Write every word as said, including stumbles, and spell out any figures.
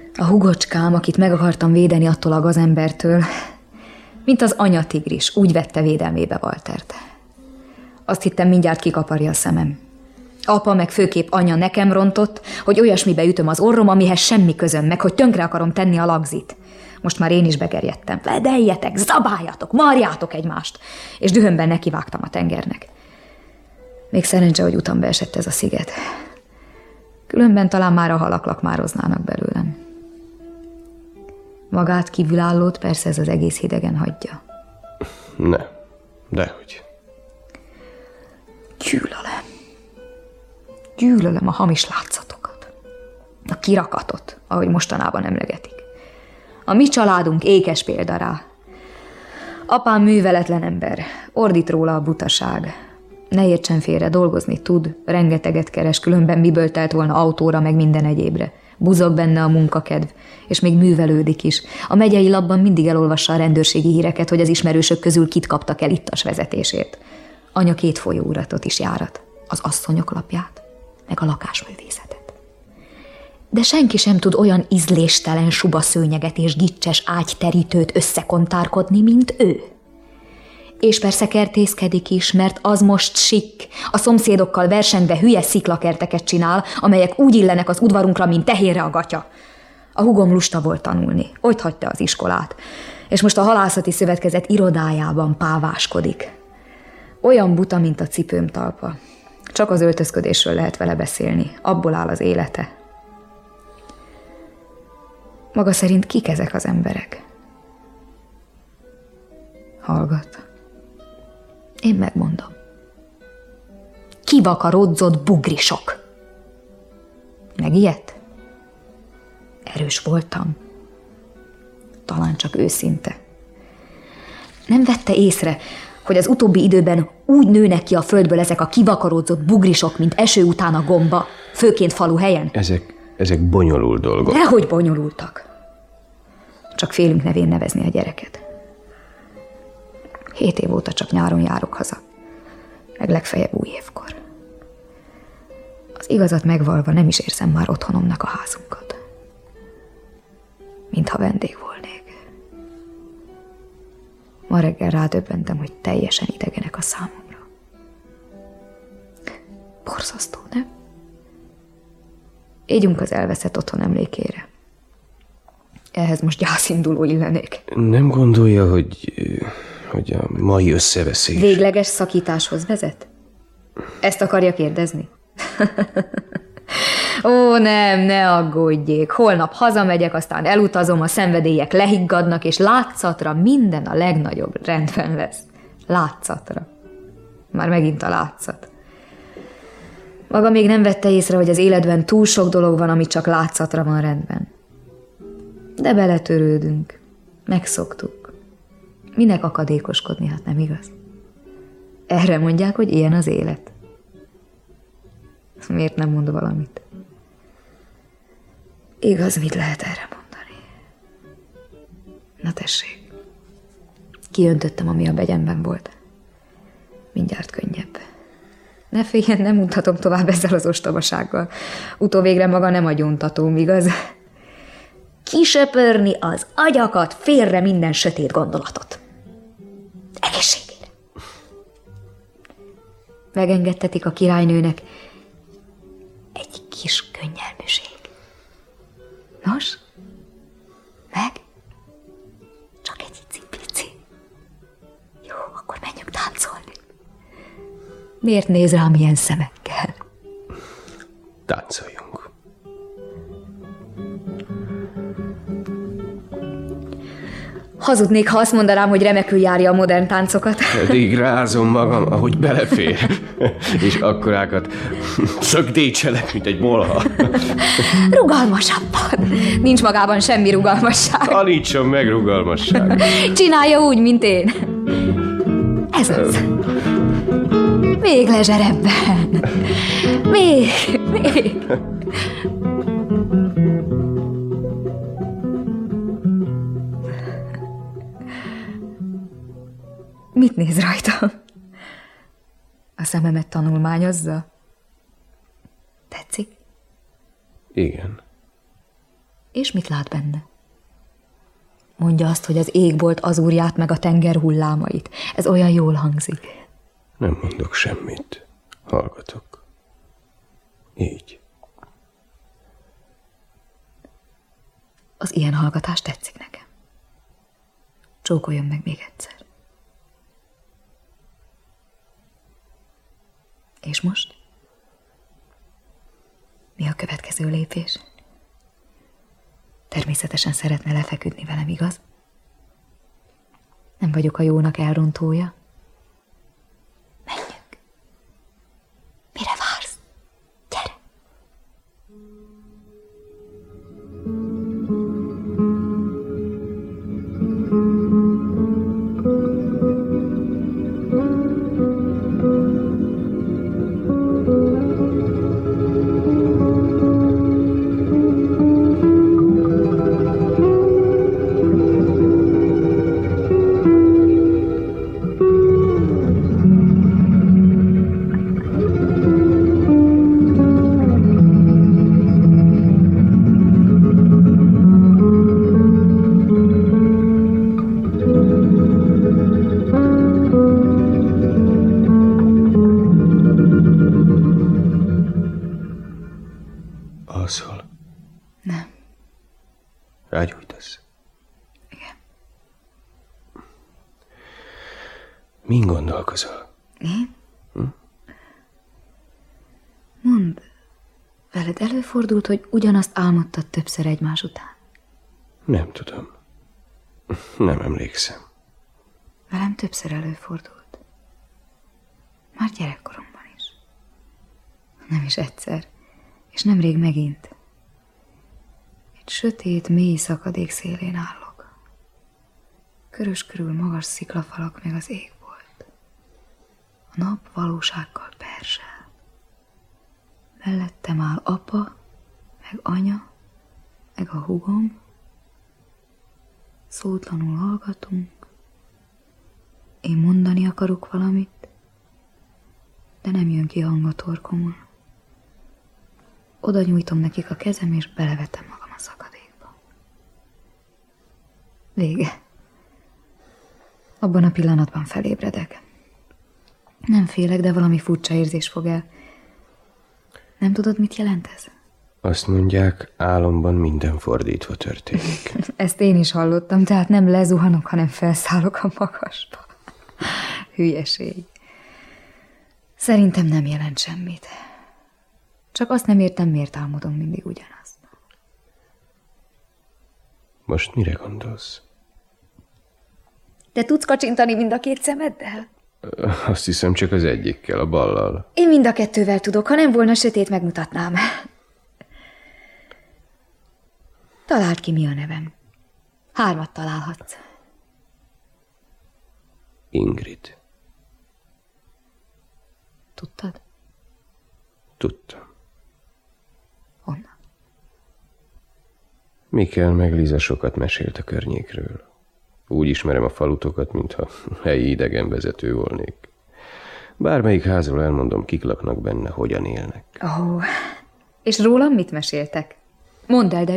A hugocskám, akit meg akartam védeni attól a gazembertől, mint az anyatigris, úgy vette védelmébe Waltert. Azt hittem, mindjárt kikaparja a szemem. Apa meg főképp anya nekem rontott, hogy olyasmibe ütöm az orrom, amihez semmi közöm, meg hogy tönkre akarom tenni a lagzit. Most már én is begerjedtem. Vedeljetek, zabáljatok, marjátok egymást! És dühömben nekivágtam a tengernek. Még szerencse, hogy utamba esett ez a sziget. Különben talán már a halak lakmároznának belőlem. Magát kívülállót persze ez az egész hidegen hagyja. Ne, dehogy. Gyűlölöm. Gyűlölöm a hamis látszatokat. A kirakatot, ahogy mostanában emlegetik. A mi családunk ékes példa rá. Apám műveletlen ember, ordít róla a butaság. Ne értsen félre, dolgozni tud, rengeteget keres, különben miből telt volna autóra, meg minden egyébre. Buzog benne a munkakedv, és még művelődik is. A megyei labban mindig elolvassa a rendőrségi híreket, hogy az ismerősök közül kit kaptak el ittas vezetésért. Anya két folyóuratot is járat, az asszonyok lapját, meg a lakásművészetet. De senki sem tud olyan ízléstelen subaszőnyeget és gicses ágyterítőt összekontárkodni, mint ő. És persze kertészkedik is, mert az most sikk. A szomszédokkal versengve hülye sziklakerteket csinál, amelyek úgy illenek az udvarunkra, mint tehérre a gatya. A húgom lusta volt tanulni, ott hagyta az iskolát, és most a halászati szövetkezet irodájában páváskodik. Olyan buta, mint a cipőm talpa. Csak az öltözködésről lehet vele beszélni, abból áll az élete. Maga szerint kik ezek az emberek? Hallgat. Én megmondom. Kivakarodzott bugrisok. Megijedt? Erős voltam. Talán csak őszinte. Nem vette észre, hogy az utóbbi időben úgy nőnek ki a földből ezek a kivakarodzott bugrisok, mint eső után a gomba, főként falu helyen? Ezek, ezek bonyolult dolgok. Dehogy bonyolultak. Csak félünk nevén nevezni a gyereket. Hét év óta csak nyáron járok haza, meg legfeljebb új évkor. Az igazat megvalva nem is érzem már otthonomnak a házunkat. Mintha vendég volnék. Ma reggel rádöbbentem, hogy teljesen idegenek a számomra. Borzasztó, nem? Égyünk az elveszett otthon emlékére. Ehhez most gyászinduló illenék. Nem gondolja, hogy... hogy a mai összeveszés... Végleges szakításhoz vezet? Ezt akarja kérdezni? Ó, nem, ne aggódjék. Holnap hazamegyek, aztán elutazom, a szenvedélyek lehiggadnak, és látszatra minden a legnagyobb rendben lesz. Látszatra. Már megint a látszat. Maga még nem vette észre, hogy az életben túl sok dolog van, ami csak látszatra van rendben. De beletörődünk. Megszoktuk. Minek akadékoskodni, hát nem igaz? Erre mondják, hogy ilyen az élet. Miért nem mond valamit? Igaz, mit lehet erre mondani? Na tessék. Kiöntöttem, ami a begyemben volt. Mindjárt könnyebb. Ne féljen, nem mutatom tovább ezzel az ostobasággal. Utóvégre maga nem agyontatóm, igaz? Kisöpörni az agyakat, félre minden sötét gondolatot. Egészségére. Megengedtetik a királynőnek egy kis könnyelműség. Nos? Meg? Csak egy icipici. Jó, akkor menjünk táncolni. Miért néz rám ilyen szemekkel? Táncoljunk. Hazudnék, ha azt mondanám, hogy remekül járja a modern táncokat. Eddig rázom magam, ahogy belefér. És akkorákat szögdécselek, mint egy molha. Rugalmasabban. Nincs magában semmi rugalmasság. Tanítson meg rugalmasság. Csinálja úgy, mint én. Ez az. Még lezserebben. Még, még. Mit néz rajta? A szememet tanulmányozza? Tetszik? Igen. És mit lát benne? Mondja azt, hogy az égbolt azúrját meg a tenger hullámait. Ez olyan jól hangzik. Nem mondok semmit. Hallgatok. Így. Az ilyen hallgatás tetszik nekem. Csókoljon meg még egyszer. És most? Mi a következő lépés? Természetesen szeretne lefeküdni velem, igaz? Nem vagyok a jónak elrontója. Menjünk. Mire vársz? Gyere! Alszol? Nem. Rágyújtasz? Igen. Min gondolkozol? Én? Hm? Mondd, veled előfordult, hogy ugyanazt álmodtad többször egymás után? Nem tudom. Nem emlékszem. Velem többször előfordult. Már gyerekkoromban is. Nem is egyszer, és nemrég megint. Egy sötét, mély szakadék szélén állok. Körös körül magas sziklafalak meg az égbolt. A nap valósággal persel. Mellettem áll apa, meg anya, meg a húgom. Szótlanul hallgatunk. Én mondani akarok valamit, de nem jön ki hang a torkomon. Oda nyújtom nekik a kezem, és belevetem magam a szakadékba. Vége. Abban a pillanatban felébredek. Nem félek, de valami furcsa érzés fog el. Nem tudod, mit jelent ez? Azt mondják, álomban minden fordítva történik. Ezt én is hallottam, tehát nem lezuhanok, hanem felszállok a magasba. Hülyeség. Szerintem nem jelent semmit. Csak azt nem értem, miért álmodom mindig ugyanazt. Most mire gondolsz? Te tudsz kacsintani mind a két szemeddel? Azt hiszem, csak az egyikkel, a ballal. Én mind a kettővel tudok, ha nem volna sötét, megmutatnám. Találd ki, mi a nevem. Hármat találhatsz. Ingrid. Tudtad? Tudtam. Honnan? Mikkel meg Liza sokat mesélt a környékről. Úgy ismerem a falutokat, mintha helyi idegenvezető volnék. Bármelyik házról elmondom, kik laknak benne, hogyan élnek. Ó, oh, és rólam mit meséltek? Mondd el, de